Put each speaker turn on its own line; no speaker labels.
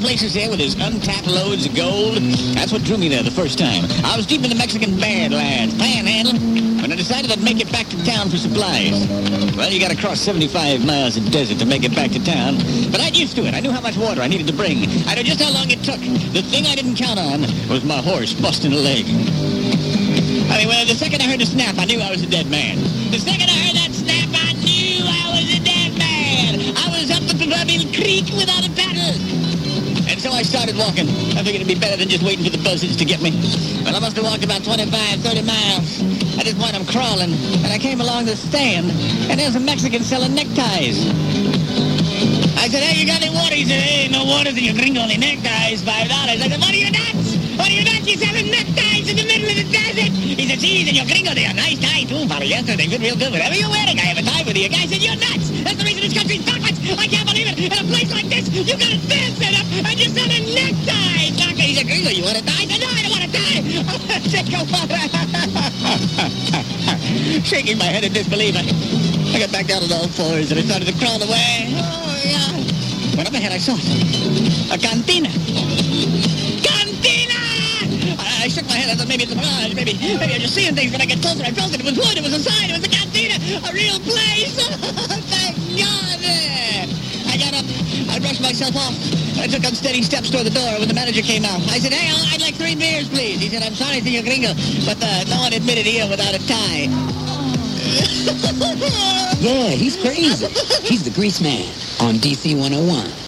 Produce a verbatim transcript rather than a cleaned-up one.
places there with his untapped loads of gold. That's what drew me there the first time. I was deep in the Mexican Badlands, panhandling, when I decided I'd make it back to town for supplies. Well, you gotta cross seventy-five miles of desert to make it back to town. But I'd used to it. I knew how much water I needed to bring. I knew just how long it took. The thing I didn't count on was my horse busting a leg. I mean, well, the second I heard the snap, I knew I was a dead man. The second I heard that snap, I knew I was a dead man. I was up the proverbial creek without a paddle. And so I started walking. I figured it'd be better than just waiting for the buzzards to get me. Well, I must have walked about twenty-five, thirty miles. At this point, I'm crawling, and I came along the stand, and there's a Mexican selling neckties. I said, hey, you got any water? He said, hey, no water, so you gringo, only neckties, five dollars. I said, what are you nuts? What are you nuts? You're selling neckties in the middle of the desert. He said, geez, and your gringo, they are nice tie, too, fella. Yesterday, good, real good. Whatever you're wearing, I have a tie with you. The guy said, you're nuts. That's the reason this country's backwards. I can't believe it. In a place like this, you got a stand set up, and you're selling neckties. Doctor, he said, gringo, you want a tie? I said, no, I don't want a tie. I said, go on. Shaking my head in disbelief, I, I got back down on all fours, and I started to crawl away. Oh, yeah. When up ahead, I saw it. A cantina. Cantina! I, I shook my head. I thought maybe it's a mirage. Maybe, maybe I'm just seeing things. When I get closer, I felt it. It was wood. It was a sign. It was a cantina. A real place. Thank God. I got up. I brushed myself off. I took unsteady steps toward the door when the manager came out. I said, hey, I'd like three beers, please. He said, I'm sorry, Senor Gringo, but uh, no one admitted here without a tie.
Yeah, he's crazy. He's the Grease Man on D C one oh one.